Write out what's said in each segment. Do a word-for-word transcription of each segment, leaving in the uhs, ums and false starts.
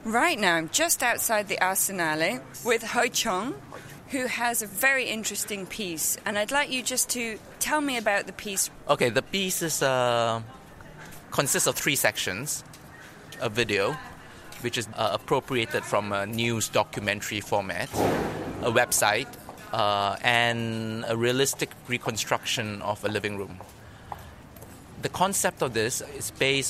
Right now, I'm just outside the Arsenale with Hoi Chong, who has a very interesting piece. And I'd like you just to tell me about the piece. Okay, the piece is uh, consists of three sections. A video, which is uh, appropriated from a news documentary format, a website, uh, and a realistic reconstruction of a living room. The concept of this is based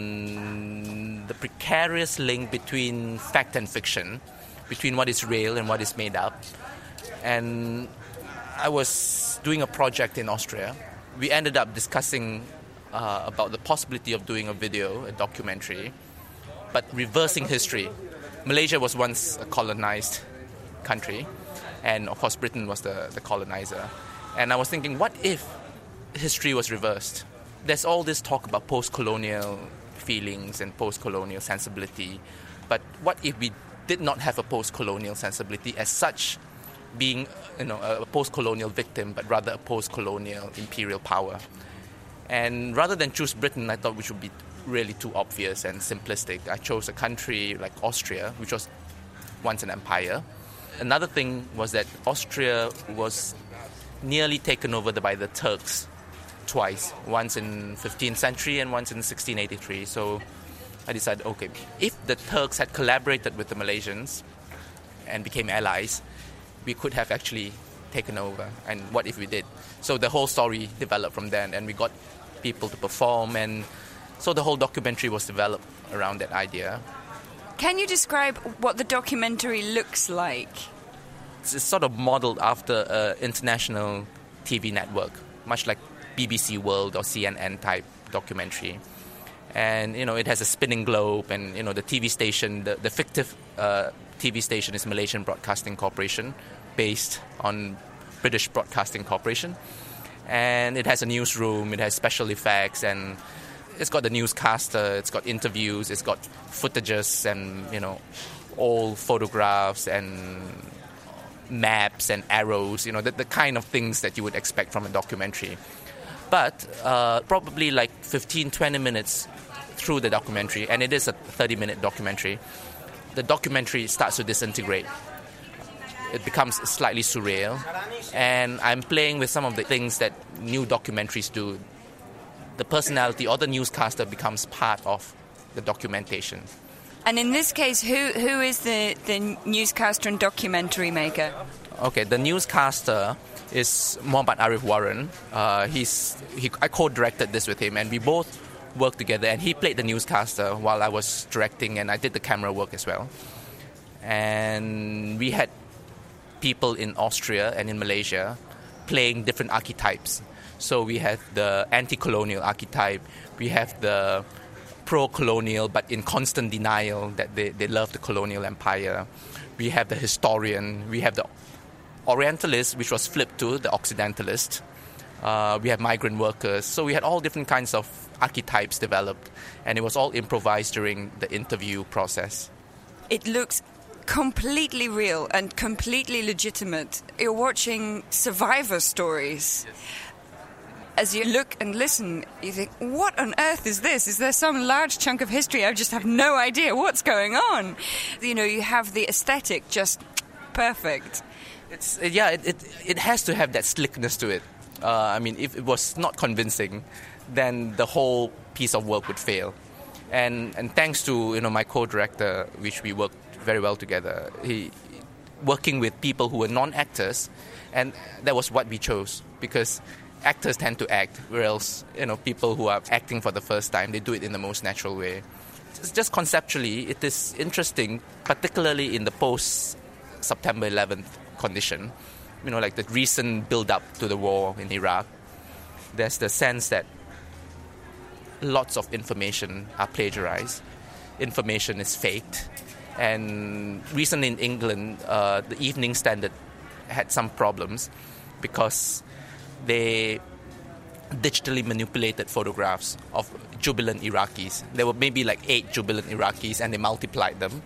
on the precarious link between fact and fiction, between what is real and what is made up. And I was doing a project in Austria. We ended up discussing uh, about the possibility of doing a video, a documentary, but reversing history. Malaysia was once a colonized country, and of course Britain was the, the colonizer. And I was thinking, what if history was reversed? There's all this talk about post-colonial feelings and post-colonial sensibility, but what if we did not have a post-colonial sensibility as such, being you know a post-colonial victim, but rather a post-colonial imperial power? And rather than choose Britain, I thought which would be really too obvious and simplistic. I chose a country like Austria, which was once an empire. Another thing was that Austria was nearly taken over by the Turks twice, once in fifteenth century and once in sixteen eighty-three. So I decided, okay, if the Turks had collaborated with the Malaysians and became allies, we could have actually taken over. And what if we did? So the whole story developed from then, and we got people to perform, and so the whole documentary was developed around that idea. Can you describe what the documentary looks like? It's sort of modeled after an international T V network, much like B B C World or C N N type documentary. And, you know, it has a spinning globe, and, you know, the T V station, the, the fictive uh, T V station is Malaysian Broadcasting Corporation, based on British Broadcasting Corporation. And it has a newsroom, it has special effects, and it's got the newscaster, it's got interviews, it's got footages and, you know, old photographs and maps and arrows, you know, the, the kind of things that you would expect from a documentary. But uh, probably like fifteen, twenty minutes through the documentary, and it is a thirty-minute documentary, the documentary starts to disintegrate. It becomes slightly surreal, and I'm playing with some of the things that new documentaries do. The personality or the newscaster becomes part of the documentation. And in this case, who who is the, the newscaster and documentary maker? Okay, the newscaster is Muhammad Arif Warren. Uh, he's he, I co-directed this with him, and we both worked together. And he played the newscaster while I was directing, and I did the camera work as well. And we had people in Austria and in Malaysia playing different archetypes. So we have the anti-colonial archetype, we have the pro-colonial but in constant denial that they, they love the colonial empire. We have the historian, we have the Orientalist, which was flipped to the Occidentalist. Uh, we have migrant workers. So we had all different kinds of archetypes developed, and it was all improvised during the interview process. It looks completely real and completely legitimate. You're watching survivor stories. Yes. As you look and listen, you think, what on earth is this? Is there some large chunk of history I just have no idea what's going on? You know, you have the aesthetic just perfect. It's yeah, it, it it has to have that slickness to it. Uh, I mean, if it was not convincing, then the whole piece of work would fail. And and thanks to you know my co-director, which we worked very well together, he working with people who were non-actors, and that was what we chose, because actors tend to act, whereas you know people who are acting for the first time, they do it in the most natural way. It's just conceptually, it is interesting, particularly in the post-September eleventh condition. You know, like the recent build-up to the war in Iraq. There's the sense that lots of information are plagiarized. Information is faked. And recently in England, uh, the Evening Standard had some problems because they digitally manipulated photographs of jubilant Iraqis. There were maybe like eight jubilant Iraqis, and they multiplied them.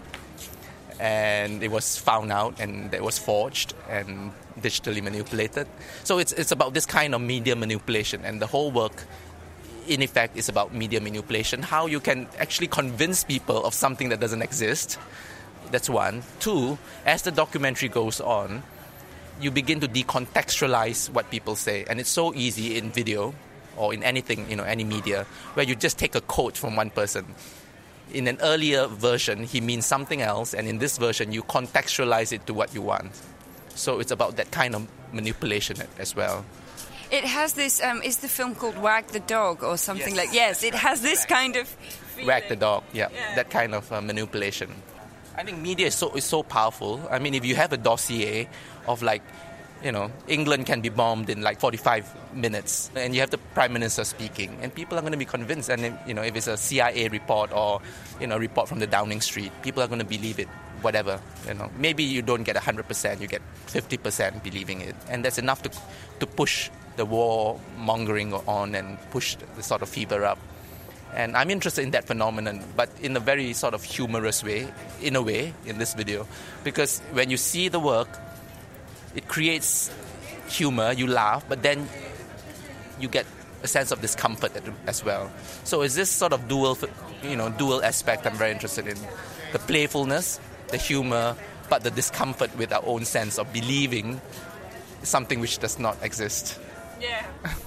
And it was found out, and it was forged and digitally manipulated. So it's it's about this kind of media manipulation, and the whole work in effect, is about media manipulation, how you can actually convince people of something that doesn't exist. That's one. Two, as the documentary goes on, you begin to decontextualize what people say. And it's so easy in video or in anything, you know, any media, where you just take a quote from one person. In an earlier version, he means something else, and in this version, you contextualize it to what you want. So it's about that kind of manipulation as well. It has this, um, is the film called Wag the Dog or something Yes. like, yes, it has this kind of feeling. Wag the dog, yeah, Yeah. that kind of uh, manipulation. I think media is so is so powerful. I mean, if you have a dossier of like, you know, England can be bombed in like forty-five minutes, and you have the Prime Minister speaking, and people are going to be convinced. And if, you know, if it's a C I A report or, you know, a report from the Downing Street, people are going to believe it. Whatever, you know, maybe you don't get one hundred percent, you get fifty percent believing it, and that's enough to to push the war mongering on and push the sort of fever up. And I'm interested in that phenomenon, but in a very sort of humorous way, in a way, in this video. Because when you see the work, it creates humor, you laugh, but then you get a sense of discomfort as well. So it's this sort of dual, you know, dual aspect I'm very interested in. The playfulness, the humor, but the discomfort with our own sense of believing something which does not exist. Yeah.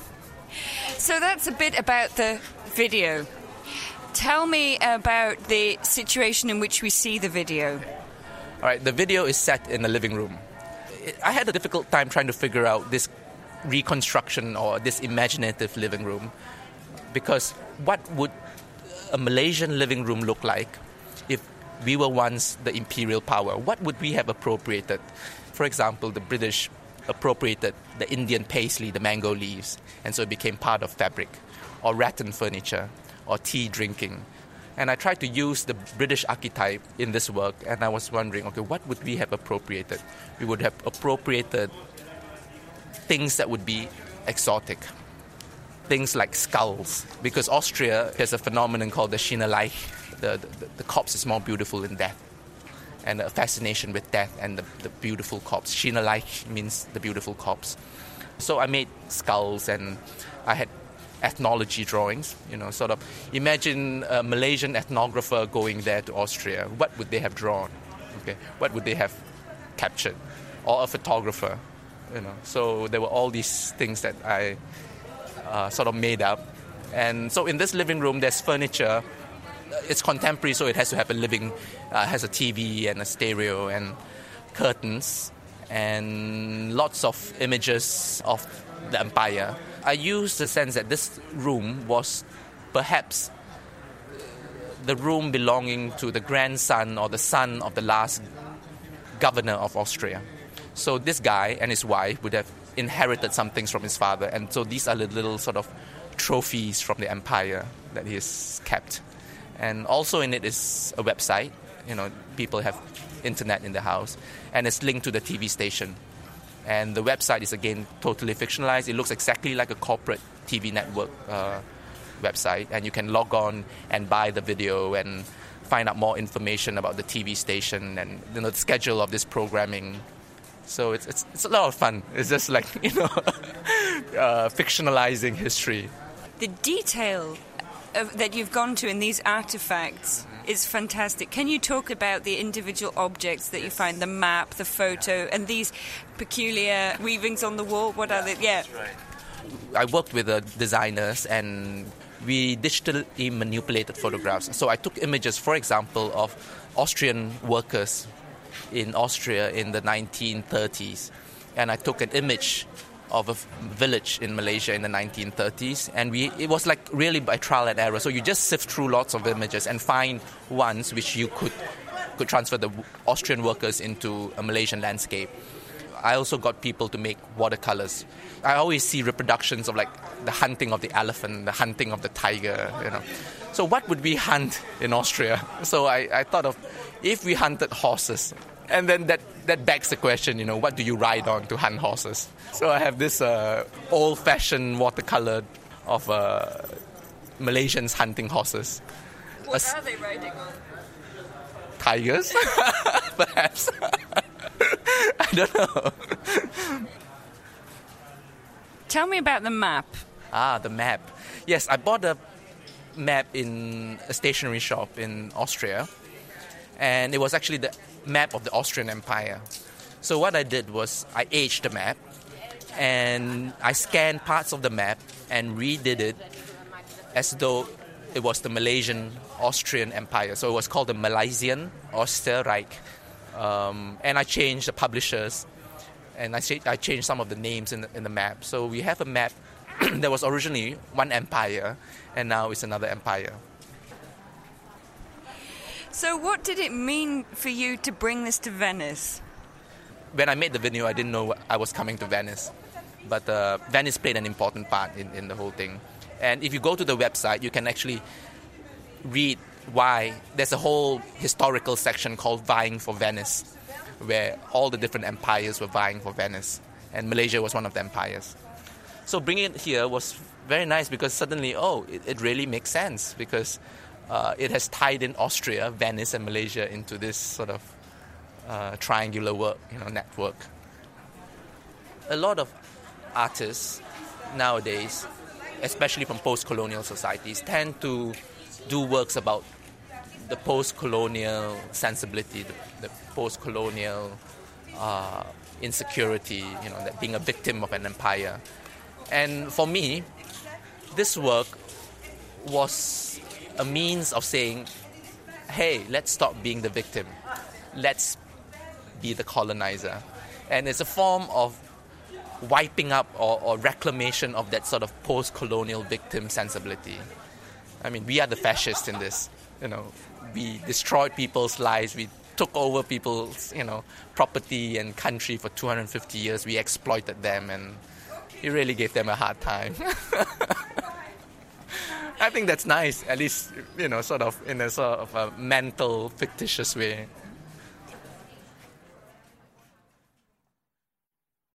So that's a bit about the video. Tell me about the situation in which we see the video. All right, the video is set in the living room. I had a difficult time trying to figure out this reconstruction or this imaginative living room, because what would a Malaysian living room look like if we were once the imperial power? What would we have appropriated? For example, the British appropriated the Indian paisley, the mango leaves, and so it became part of fabric, or rattan furniture, or tea drinking. And I tried to use the British archetype in this work, and I was wondering, okay, what would we have appropriated? We would have appropriated things that would be exotic. Things like skulls, because Austria has a phenomenon called the Schöne Leich. The, the, the corpse is more beautiful in death, and a fascination with death and the, the beautiful corpse. Schöne Leich means the beautiful corpse. So I made skulls, and I had ethnology drawings, you know, sort of imagine a Malaysian ethnographer going there to Austria. What would they have drawn? Okay, what would they have captured? Or a photographer, you know. So there were all these things that I uh, sort of made up. And so in this living room, there's furniture. It's contemporary, so it has to have a living, uh, has a T V and a stereo and curtains and lots of images of the empire. I used the sense that this room was perhaps the room belonging to the grandson or the son of the last governor of Austria. So this guy and his wife would have inherited some things from his father, and so these are the little sort of trophies from the empire that he has kept. And also in it is a website. You know, people have internet in the house, and it's linked to the T V station. And the website is, again, totally fictionalized. It looks exactly like a corporate T V network uh, website. And you can log on and buy the video and find out more information about the T V station and, you know, the schedule of this programming. So it's it's, it's a lot of fun. It's just like, you know, uh, fictionalizing history. The detail of, that you've gone to in these artifacts is fantastic. Can you talk about the individual objects that you find, the map, the photo, and these peculiar weavings on the wall? What are they? Yeah. That's right. I worked with the designers, and we digitally manipulated photographs. So I took images, for example, of Austrian workers in Austria in the nineteen thirties. And I took an image of a village in Malaysia in the nineteen thirties, and we it was like really by trial and error. So you just sift through lots of images and find ones which you could could transfer the Austrian workers into a Malaysian landscape. I also got people to make watercolors. I always see reproductions of like the hunting of the elephant, the hunting of the tiger, you know. So what would we hunt in Austria? So I, I thought of, if we hunted horses, and then that, that begs the question, you know, what do you ride on to hunt horses? So I have this uh, old-fashioned watercolor of uh, Malaysians hunting horses. What As- are they riding on? Tigers, perhaps. I don't know. Tell me about the map. Ah, the map. Yes, I bought a map in a stationery shop in Austria, and it was actually the map of the Austrian Empire. So what I did was I aged the map, and I scanned parts of the map and redid it as though it was the Malaysian Austrian Empire. So it was called the Malaysian Osterreich. Um, and I changed the publishers, and I, ch- I changed some of the names in the, in the map. So we have a map that was originally one empire, and now it's another empire. So what did it mean for you to bring this to Venice? When I made the video, I didn't know I was coming to Venice. But uh, Venice played an important part in, in the whole thing. And if you go to the website, you can actually read why. There's a whole historical section called Vying for Venice, where all the different empires were vying for Venice. And Malaysia was one of the empires. So bringing it here was very nice because suddenly, oh, it, it really makes sense because uh, it has tied in Austria, Venice, and Malaysia into this sort of uh, triangular work, you know, network. A lot of artists nowadays, especially from post-colonial societies, tend to do works about the post-colonial sensibility, the, the post-colonial uh, insecurity, you know, that being a victim of an empire. And for me, this work was a means of saying, hey, let's stop being the victim. Let's be the colonizer. And it's a form of wiping up or, or reclamation of that sort of post-colonial victim sensibility. I mean, we are the fascists in this. You know, we destroyed people's lives. We took over people's, you know, property and country for two hundred fifty years. We exploited them, and we really gave them a hard time. I think that's nice, at least, you know, sort of in a sort of a mental, fictitious way.